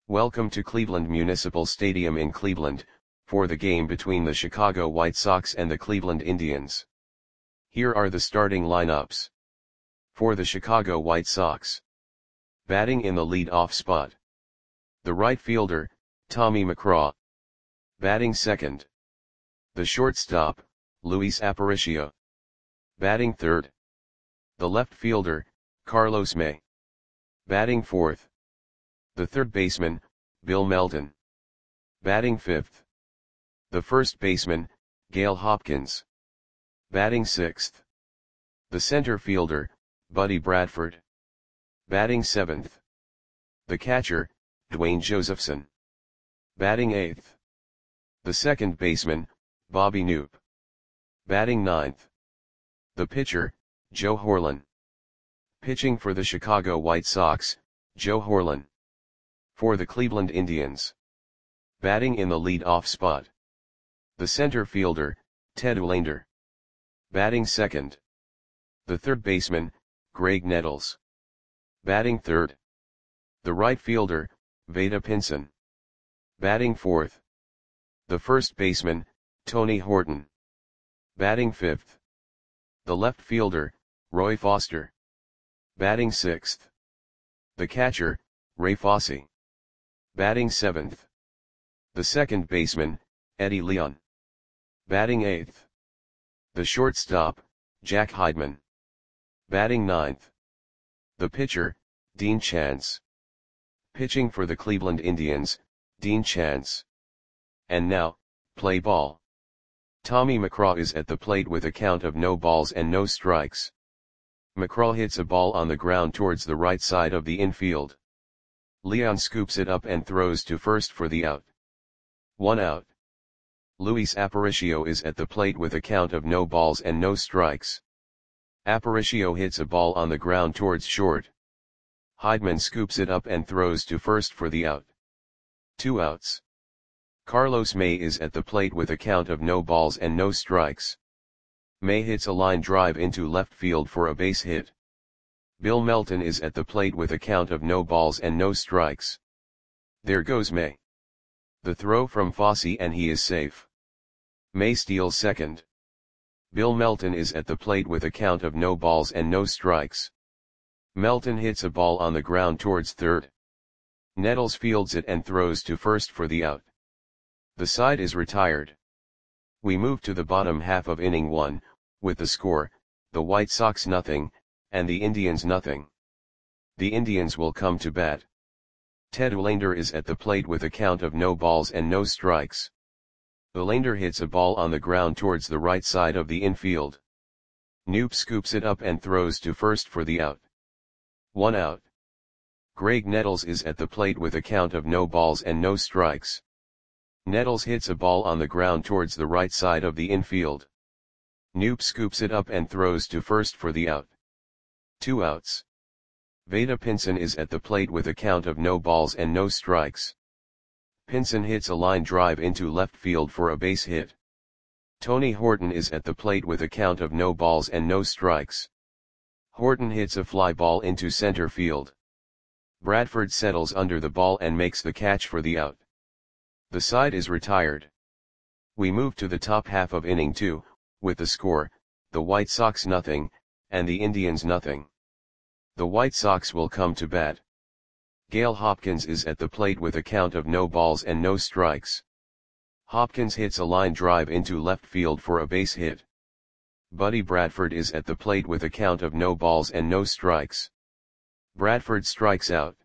Welcome to Cleveland Municipal Stadium in Cleveland, for the game between the Chicago White Sox and the Cleveland Indians. Here are the starting lineups. For the Chicago White Sox. Batting in the lead-off spot. The right fielder, Tommy McGraw. Batting second. The shortstop, Luis Aparicio. Batting third. The left fielder, Carlos May. Batting fourth. The third baseman, Bill Melton. Batting fifth. The first baseman, Gail Hopkins. Batting sixth. The center fielder, Buddy Bradford. Batting seventh. The catcher, Dwayne Josephson. Batting eighth. The second baseman, Bobby Knoop. Batting ninth. The pitcher, Joe Horlen. Pitching for the Chicago White Sox, Joe Horlen. For the Cleveland Indians. Batting in the lead-off spot. The center fielder, Ted Olander. Batting second. The third baseman, Greg Nettles. Batting third. The right fielder, Vada Pinson. Batting fourth. The first baseman, Tony Horton. Batting fifth. The left fielder, Roy Foster. Batting sixth. The catcher, Ray Fosse. Batting seventh. The second baseman, Eddie Leon. Batting eighth. The shortstop, Jack Heidman. Batting ninth. The pitcher, Dean Chance. Pitching for the Cleveland Indians, Dean Chance. And now, play ball. Tommy McGraw is at the plate with a count of no balls and no strikes. McGraw hits a ball on the ground towards the right side of the infield. Leon scoops it up and throws to first for the out. 1 out. Luis Aparicio is at the plate with a count of no balls and no strikes. Aparicio hits a ball on the ground towards short. Heidman scoops it up and throws to first for the out. 2 outs. Carlos May is at the plate with a count of no balls and no strikes. May hits a line drive into left field for a base hit. Bill Melton is at the plate with a count of no balls and no strikes. There goes May. The throw from Fosse and he is safe. May steals second. Bill Melton is at the plate with a count of no balls and no strikes. Melton hits a ball on the ground towards third. Nettles fields it and throws to first for the out. The side is retired. We move to the bottom half of inning 1, with the score, the White Sox 0, and the Indians 0. The Indians will come to bat. Ted Olander is at the plate with a count of no balls and no strikes. Olander hits a ball on the ground towards the right side of the infield. Knoop scoops it up and throws to first for the out. 1 out. Greg Nettles is at the plate with a count of no balls and no strikes. Nettles hits a ball on the ground towards the right side of the infield. Knoop scoops it up and throws to first for the out. 2 outs. Vada Pinson is at the plate with a count of no balls and no strikes. Pinson hits a line drive into left field for a base hit. Tony Horton is at the plate with a count of no balls and no strikes. Horton hits a fly ball into center field. Bradford settles under the ball and makes the catch for the out. The side is retired. We move to the top half of inning 2, with the score, the White Sox 0, and the Indians 0. The White Sox will come to bat. Gail Hopkins is at the plate with a count of no balls and no strikes. Hopkins hits a line drive into left field for a base hit. Buddy Bradford is at the plate with a count of no balls and no strikes. Bradford strikes out.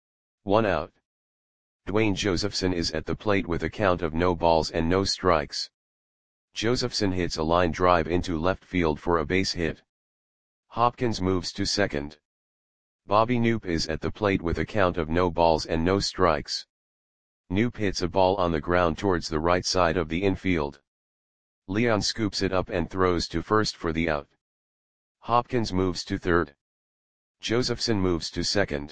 1 out. Dwayne Josephson is at the plate with a count of no balls and no strikes. Josephson hits a line drive into left field for a base hit. Hopkins moves to second. Bobby Knoop is at the plate with a count of no balls and no strikes. Knoop hits a ball on the ground towards the right side of the infield. Leon scoops it up and throws to first for the out. Hopkins moves to third. Josephson moves to second.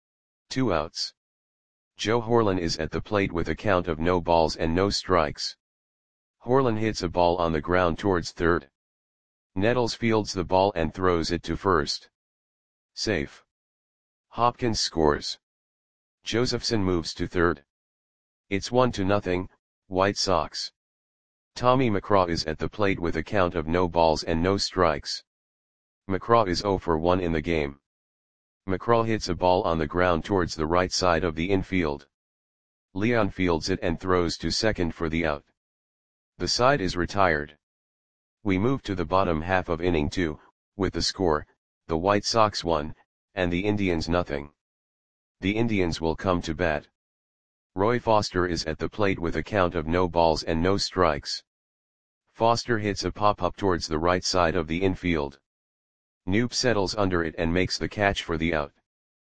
2 outs. Joe Horlen is at the plate with a count of no balls and no strikes. Horlen hits a ball on the ground towards third. Nettles fields the ball and throws it to first. Safe. Hopkins scores. Josephson moves to third. It's 1-0, White Sox. Tommy McCraw is at the plate with a count of no balls and no strikes. McCraw is 0 for 1 in the game. McCraw hits a ball on the ground towards the right side of the infield. Leon fields it and throws to second for the out. The side is retired. We move to the bottom half of inning 2, with the score, the White Sox 1, and the Indians 0. The Indians will come to bat. Roy Foster is at the plate with a count of no balls and no strikes. Foster hits a pop-up towards the right side of the infield. Knoop settles under it and makes the catch for the out.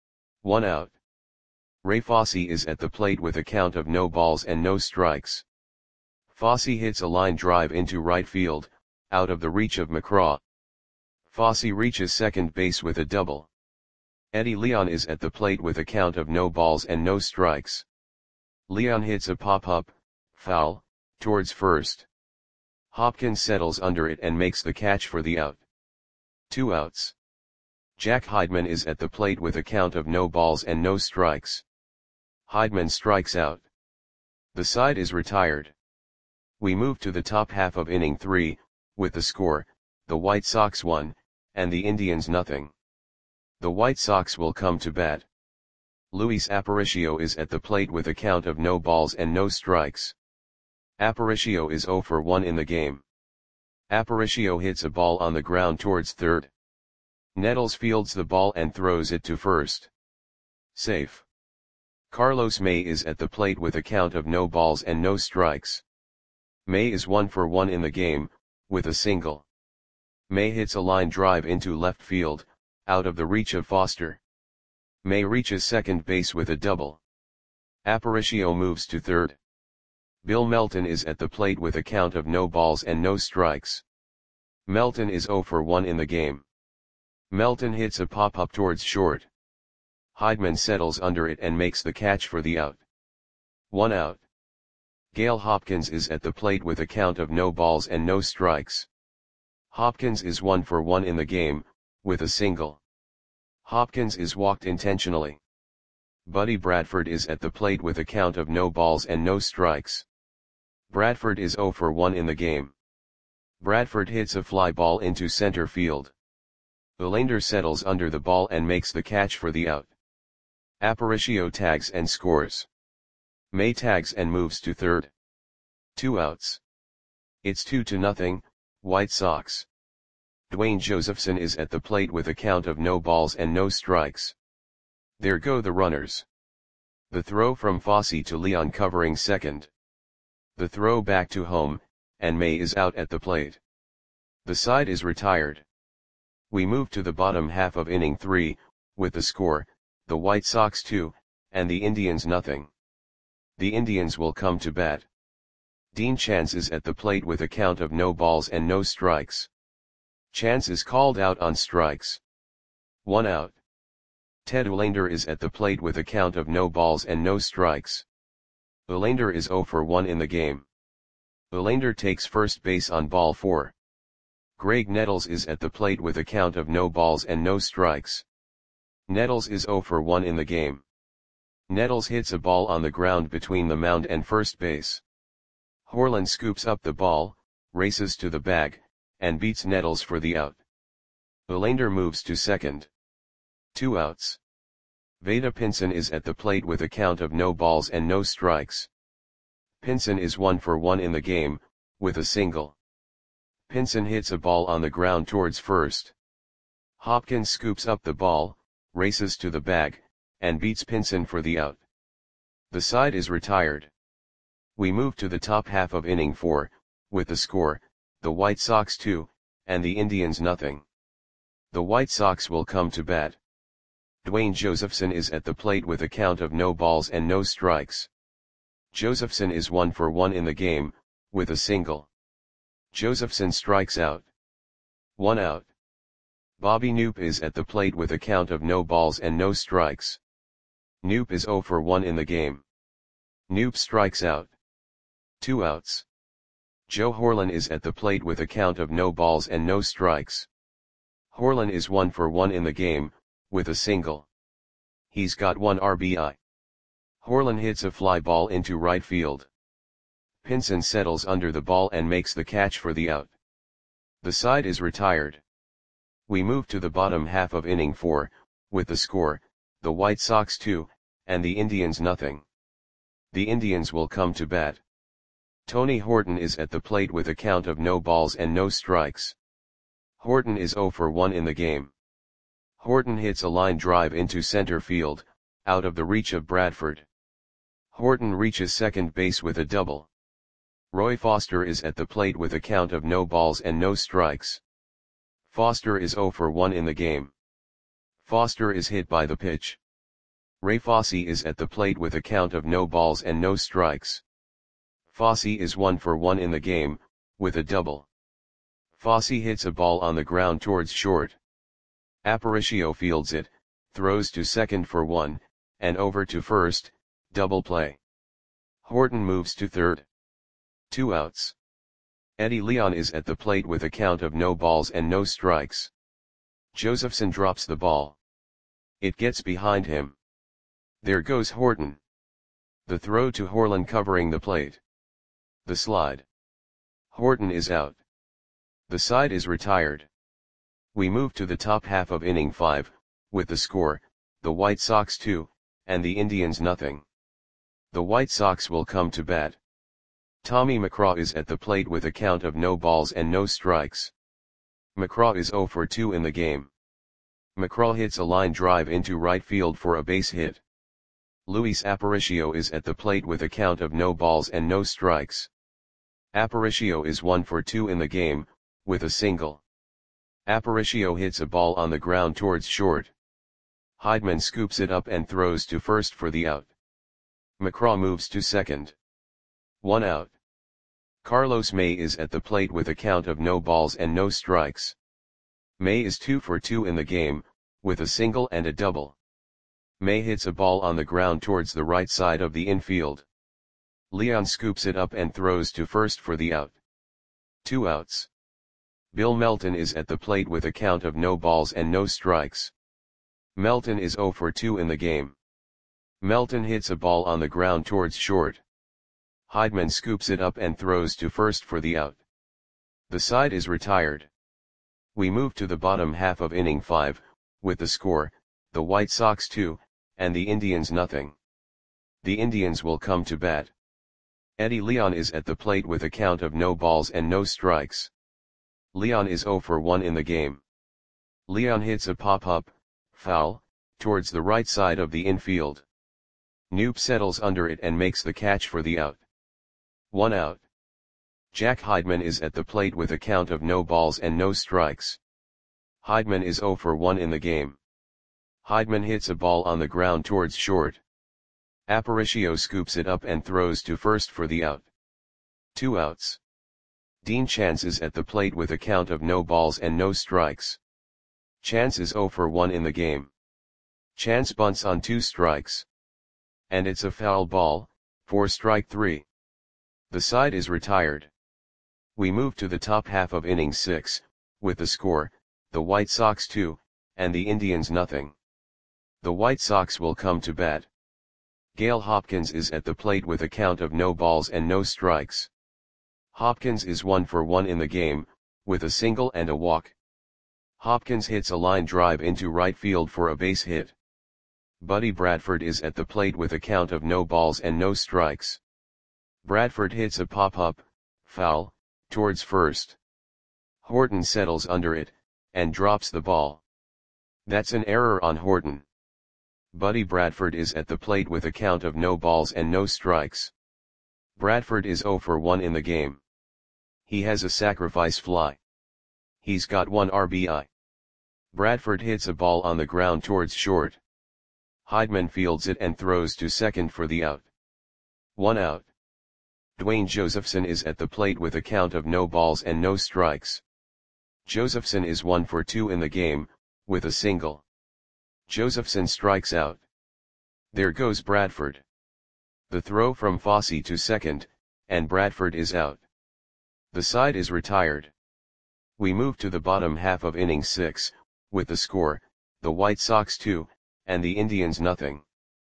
1 out. Ray Fosse is at the plate with a count of no balls and no strikes. Fosse hits a line drive into right field, out of the reach of McCraw. Fosse reaches second base with a double. Eddie Leon is at the plate with a count of no balls and no strikes. Leon hits a pop-up, foul, towards first. Hopkins settles under it and makes the catch for the out. 2 outs. Jack Heidman is at the plate with a count of no balls and no strikes. Heidman strikes out. The side is retired. We move to the top half of inning 3, with the score, the White Sox 1, and the Indians 0. The White Sox will come to bat. Luis Aparicio is at the plate with a count of no balls and no strikes. Aparicio is 0 for 1 in the game. Aparicio hits a ball on the ground towards third. Nettles fields the ball and throws it to first. Safe. Carlos May is at the plate with a count of no balls and no strikes. May is 1 for 1 in the game, with a single. May hits a line drive into left field, out of the reach of Foster. May reaches second base with a double. Aparicio moves to third. Bill Melton is at the plate with a count of no balls and no strikes. Melton is 0 for 1 in the game. Melton hits a pop-up towards short. Heidman settles under it and makes the catch for the out. 1 out. Gale Hopkins is at the plate with a count of no balls and no strikes. Hopkins is 1 for 1 in the game, with a single. Hopkins is walked intentionally. Buddy Bradford is at the plate with a count of no balls and no strikes. Bradford is 0 for 1 in the game. Bradford hits a fly ball into center field. Olander settles under the ball and makes the catch for the out. Aparicio tags and scores. May tags and moves to third. 2 outs. It's 2-0, White Sox. Dwayne Josephson is at the plate with a count of no balls and no strikes. There go the runners. The throw from Fosse to Leon covering second. The throw back to home, and May is out at the plate. The side is retired. We move to the bottom half of inning 3, with the score, the White Sox 2, and the Indians 0. The Indians will come to bat. Dean Chance is at the plate with a count of no balls and no strikes. Chance is called out on strikes. 1 out. Ted Olander is at the plate with a count of no balls and no strikes. Olander is 0 for 1 in the game. Olander takes first base on ball 4. Greg Nettles is at the plate with a count of no balls and no strikes. Nettles is 0 for 1 in the game. Nettles hits a ball on the ground between the mound and first base. Horland scoops up the ball, races to the bag, and beats Nettles for the out. Olander moves to second. 2 outs. Vada Pinson is at the plate with a count of no balls and no strikes. Pinson is 1 for 1 in the game, with a single. Pinson hits a ball on the ground towards first. Hopkins scoops up the ball, races to the bag, and beats Pinson for the out. The side is retired. We move to the top half of inning 4, with the score, the White Sox 2, and the Indians 0. The White Sox will come to bat. Dwayne Josephson is at the plate with a count of no balls and no strikes. Josephson is 1 for 1 in the game, with a single. Josephson strikes out. 1 out. Bobby Knoop is at the plate with a count of no balls and no strikes. Knoop is 0 for 1 in the game. Knoop strikes out. 2 outs. Joe Horlan is at the plate with a count of no balls and no strikes. Horlan is 1 for 1 in the game, with a single. He's got 1 RBI. Horlin hits a fly ball into right field. Pinson settles under the ball and makes the catch for the out. The side is retired. We move to the bottom half of inning 4, with the score, the White Sox 2, and the Indians nothing. The Indians will come to bat. Tony Horton is at the plate with a count of no balls and no strikes. Horton is 0 for 1 in the game. Horton hits a line drive into center field, out of the reach of Bradford. Horton reaches second base with a double. Roy Foster is at the plate with a count of no balls and no strikes. Foster is 0 for 1 in the game. Foster is hit by the pitch. Ray Fosse is at the plate with a count of no balls and no strikes. Fosse is 1 for 1 in the game, with a double. Fosse hits a ball on the ground towards short. Aparicio fields it, throws to second for 1, and over to first, double play. Horton moves to third. 2 outs. Eddie Leon is at the plate with a count of no balls and no strikes. Josephson drops the ball. It gets behind him. There goes Horton. The throw to Horlin covering the plate. The slide. Horton is out. The side is retired. We move to the top half of inning 5, with the score, the White Sox 2, and the Indians nothing. The White Sox will come to bat. Tommy McCraw is at the plate with a count of no balls and no strikes. McCraw is 0 for 2 in the game. McCraw hits a line drive into right field for a base hit. Luis Aparicio is at the plate with a count of no balls and no strikes. Aparicio is 1 for 2 in the game, with a single. Aparicio hits a ball on the ground towards short. Heidman scoops it up and throws to first for the out. McCraw moves to second. 1 out. Carlos May is at the plate with a count of no balls and no strikes. May is 2 for 2 in the game, with a single and a double. May hits a ball on the ground towards the right side of the infield. Leon scoops it up and throws to first for the out. 2 outs. Bill Melton is at the plate with a count of no balls and no strikes. Melton is 0 for 2 in the game. Melton hits a ball on the ground towards short. Heidman scoops it up and throws to first for the out. The side is retired. We move to the bottom half of inning 5, with the score, the White Sox 2, and the Indians nothing. The Indians will come to bat. Eddie Leon is at the plate with a count of no balls and no strikes. Leon is 0 for 1 in the game. Leon hits a pop-up, foul, towards the right side of the infield. Knoop settles under it and makes the catch for the out. 1 out. Jack Heidman is at the plate with a count of no balls and no strikes. Heidman is 0 for 1 in the game. Heidman hits a ball on the ground towards short. Aparicio scoops it up and throws to first for the out. 2 outs. Dean Chance is at the plate with a count of no balls and no strikes. Chance is 0 for 1 in the game. Chance bunts on 2 strikes. And it's a foul ball, for strike 3. The side is retired. We move to the top half of inning 6, with the score, the White Sox 2, and the Indians nothing. The White Sox will come to bat. Gale Hopkins is at the plate with a count of no balls and no strikes. Hopkins is 1 for 1 in the game, with a single and a walk. Hopkins hits a line drive into right field for a base hit. Buddy Bradford is at the plate with a count of no balls and no strikes. Bradford hits a pop-up, foul, towards first. Horton settles under it, and drops the ball. That's an error on Horton. Buddy Bradford is at the plate with a count of no balls and no strikes. Bradford is 0 for 1 in the game. He has a sacrifice fly. He's got 1 RBI. Bradford hits a ball on the ground towards short. Heidman fields it and throws to second for the out. 1 out. Dwayne Josephson is at the plate with a count of no balls and no strikes. Josephson is 1 for 2 in the game, with a single. Josephson strikes out. There goes Bradford. The throw from Fosse to second, and Bradford is out. The side is retired. We move to the bottom half of inning 6, with the score, the White Sox 2, and the Indians nothing.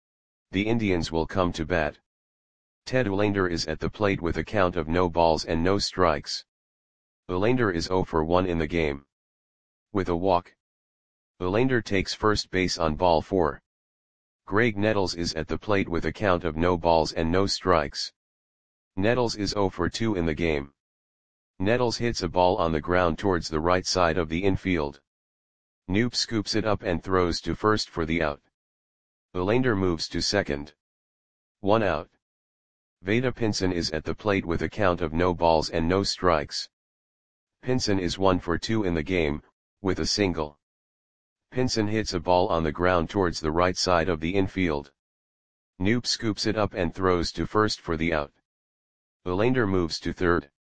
The Indians will come to bat. Ted Olander is at the plate with a count of no balls and no strikes. Olander is 0 for 1 in the game. With a walk. Olander takes first base on ball 4. Greg Nettles is at the plate with a count of no balls and no strikes. Nettles is 0 for 2 in the game. Nettles hits a ball on the ground towards the right side of the infield. Knoop scoops it up and throws to first for the out. Olander moves to second. 1 out. Vada Pinson is at the plate with a count of no balls and no strikes. Pinson is 1 for 2 in the game, with a single. Pinson hits a ball on the ground towards the right side of the infield. Knoop scoops it up and throws to first for the out. Olander moves to third.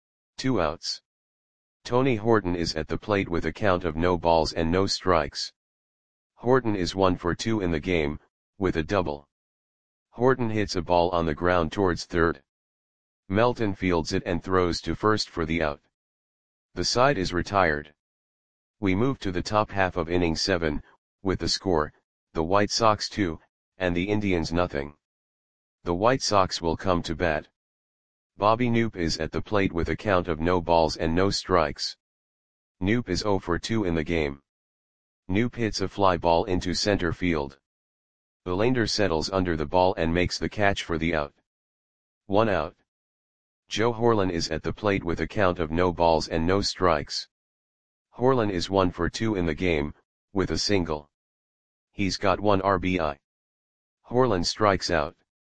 2 outs. Tony Horton is at the plate with a count of no balls and no strikes. Horton is 1 for 2 in the game, with a double. Horton hits a ball on the ground towards third. Melton fields it and throws to first for the out. The side is retired. We move to the top half of inning 7, with the score, the White Sox 2, and the Indians nothing. The White Sox will come to bat. Bobby Knoop is at the plate with a count of no balls and no strikes. Knoop is 0 for 2 in the game. Knoop hits a fly ball into center field. Olander settles under the ball and makes the catch for the out. 1 out. Joe Horlen is at the plate with a count of no balls and no strikes. Horlen is 1 for 2 in the game, with a single. He's got 1 RBI. Horlen strikes out.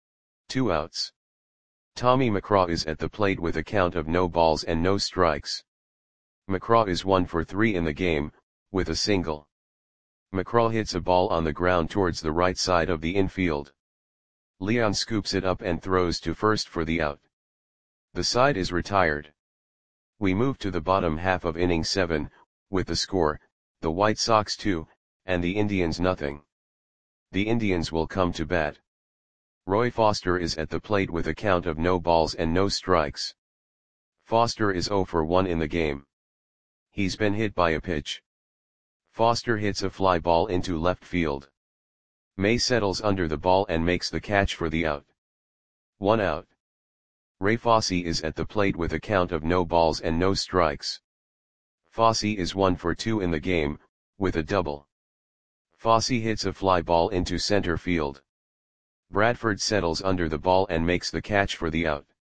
2 outs. Tommy McCraw is at the plate with a count of no balls and no strikes. McCraw is 1 for 3 in the game, with a single. McCraw hits a ball on the ground towards the right side of the infield. Leon scoops it up and throws to first for the out. The side is retired. We move to the bottom half of inning 7, with the score, the White Sox 2, and the Indians nothing. The Indians will come to bat. Roy Foster is at the plate with a count of no balls and no strikes. Foster is 0 for 1 in the game. He's been hit by a pitch. Foster hits a fly ball into left field. May settles under the ball and makes the catch for the out. 1 out. Ray Fosse is at the plate with a count of no balls and no strikes. Fosse is 1 for 2 in the game, with a double. Fosse hits a fly ball into center field. Bradford settles under the ball and makes the catch for the out.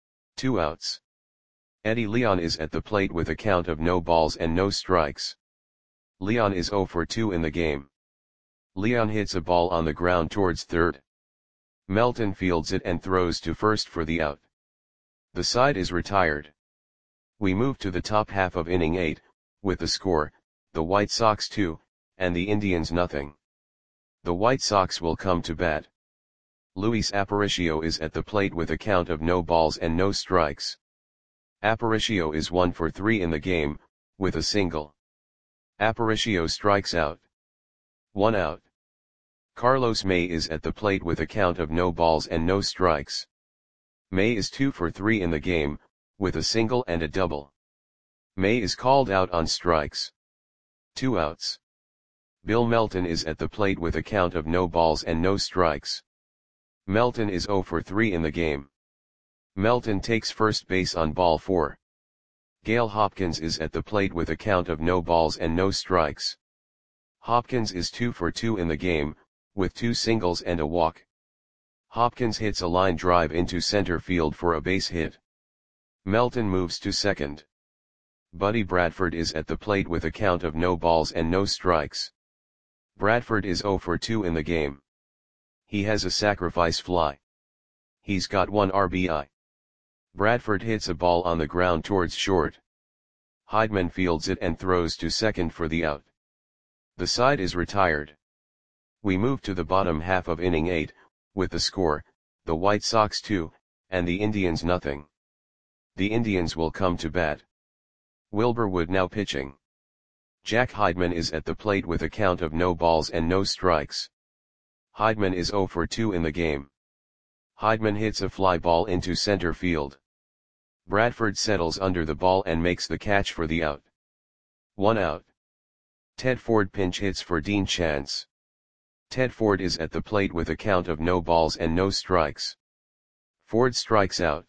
2 outs. Eddie Leon is at the plate with a count of no balls and no strikes. Leon is 0 for 2 in the game. Leon hits a ball on the ground towards third. Melton fields it and throws to first for the out. The side is retired. We move to the top half of inning 8, with the score, the White Sox 2, and the Indians nothing. The White Sox will come to bat. Luis Aparicio is at the plate with a count of no balls and no strikes. Aparicio is 1 for 3 in the game, with a single. Aparicio strikes out. 1 out. Carlos May is at the plate with a count of no balls and no strikes. May is 2 for 3 in the game, with a single and a double. May is called out on strikes. 2 outs. Bill Melton is at the plate with a count of no balls and no strikes. Melton is 0 for 3 in the game. Melton takes first base on ball 4. Gale Hopkins is at the plate with a count of no balls and no strikes. Hopkins is 2 for 2 in the game, with 2 singles and a walk. Hopkins hits a line drive into center field for a base hit. Melton moves to second. Buddy Bradford is at the plate with a count of no balls and no strikes. Bradford is 0 for 2 in the game. He has a sacrifice fly. He's got 1 RBI. Bradford hits a ball on the ground towards short. Heidman fields it and throws to second for the out. The side is retired. We move to the bottom half of inning 8, with the score, the White Sox 2, and the Indians nothing. The Indians will come to bat. Wilbur Wood now pitching. Jack Heidman is at the plate with a count of no balls and no strikes. Heidman is 0 for 2 in the game. Heidman hits a fly ball into center field. Bradford settles under the ball and makes the catch for the out. 1 out. Ted Ford pinch hits for Dean Chance. Ted Ford is at the plate with a count of no balls and no strikes. Ford strikes out.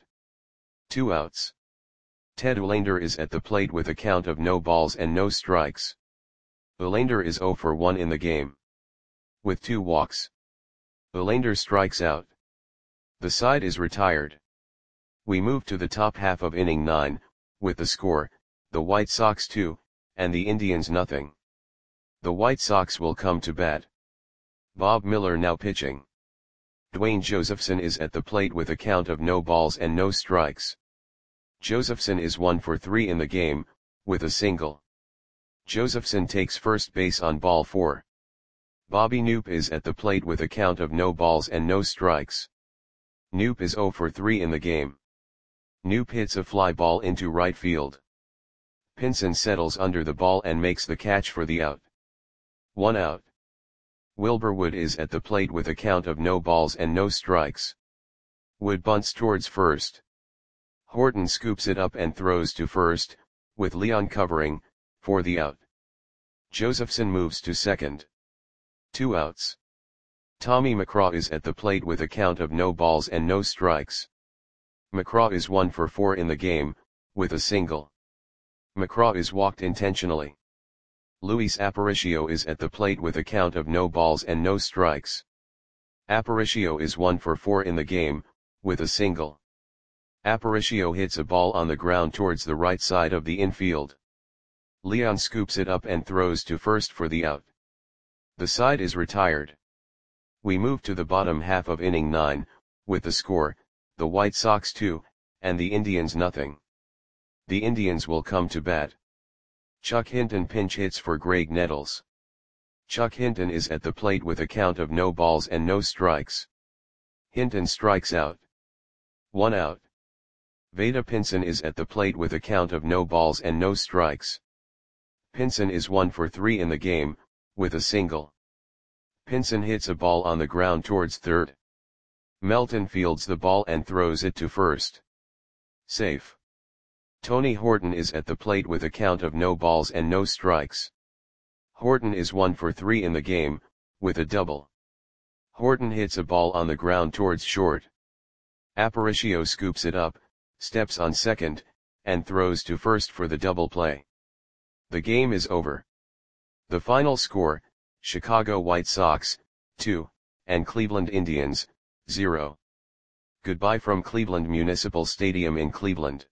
2 outs. Ted Uhlaender is at the plate with a count of no balls and no strikes. Uhlaender is 0 for 1 in the game. With 2 walks. Uhlaender strikes out. The side is retired. We move to the top half of inning 9, with the score, the White Sox 2, and the Indians nothing. The White Sox will come to bat. Bob Miller now pitching. Dwayne Josephson is at the plate with a count of no balls and no strikes. Josephson is 1 for 3 in the game, with a single. Josephson takes first base on ball 4. Bobby Knoop is at the plate with a count of no balls and no strikes. Knoop is 0 for 3 in the game. Knoop hits a fly ball into right field. Pinson settles under the ball and makes the catch for the out. 1 out. Wilbur Wood is at the plate with a count of no balls and no strikes. Wood bunts towards first. Horton scoops it up and throws to first, with Leon covering, for the out. Josephson moves to second. 2 outs. Tommy McCraw is at the plate with a count of no balls and no strikes. McCraw is 1 for 4 in the game, with a single. McCraw is walked intentionally. Luis Aparicio is at the plate with a count of no balls and no strikes. Aparicio is 1 for 4 in the game, with a single. Aparicio hits a ball on the ground towards the right side of the infield. Leon scoops it up and throws to first for the out. The side is retired. We move to the bottom half of inning 9, with the score, the White Sox 2, and the Indians nothing. The Indians will come to bat. Chuck Hinton pinch hits for Greg Nettles. Chuck Hinton is at the plate with a count of no balls and no strikes. Hinton strikes out. 1 out. Vada Pinson is at the plate with a count of no balls and no strikes. Pinson is 1 for 3 in the game, with a single. Pinson hits a ball on the ground towards third. Melton fields the ball and throws it to first. Safe. Tony Horton is at the plate with a count of no balls and no strikes. Horton is 1 for 3 in the game, with a double. Horton hits a ball on the ground towards short. Aparicio scoops it up, steps on second, and throws to first for the double play. The game is over. The final score, Chicago White Sox, 2, and Cleveland Indians, 0. Goodbye from Cleveland Municipal Stadium in Cleveland.